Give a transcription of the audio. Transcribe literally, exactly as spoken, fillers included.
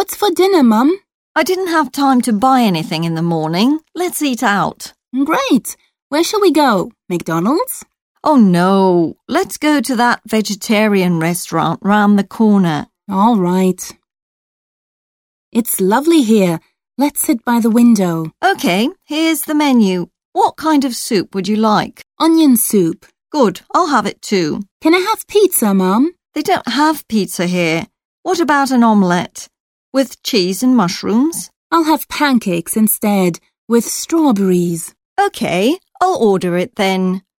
What's for dinner, Mum? I didn't have time to buy anything in the morning. Let's eat out. Great. Where shall we go? McDonald's? Oh no, let's go to that vegetarian restaurant round the corner. All right. It's lovely here. Let's sit by the window. Okay, here's the menu. What kind of soup would you like? Onion soup. Good, I'll have it too. Can I have pizza, Mum? They don't have pizza here. What about an omelette? With cheese and mushrooms? I'll have pancakes instead, with strawberries. Okay, I'll order it then.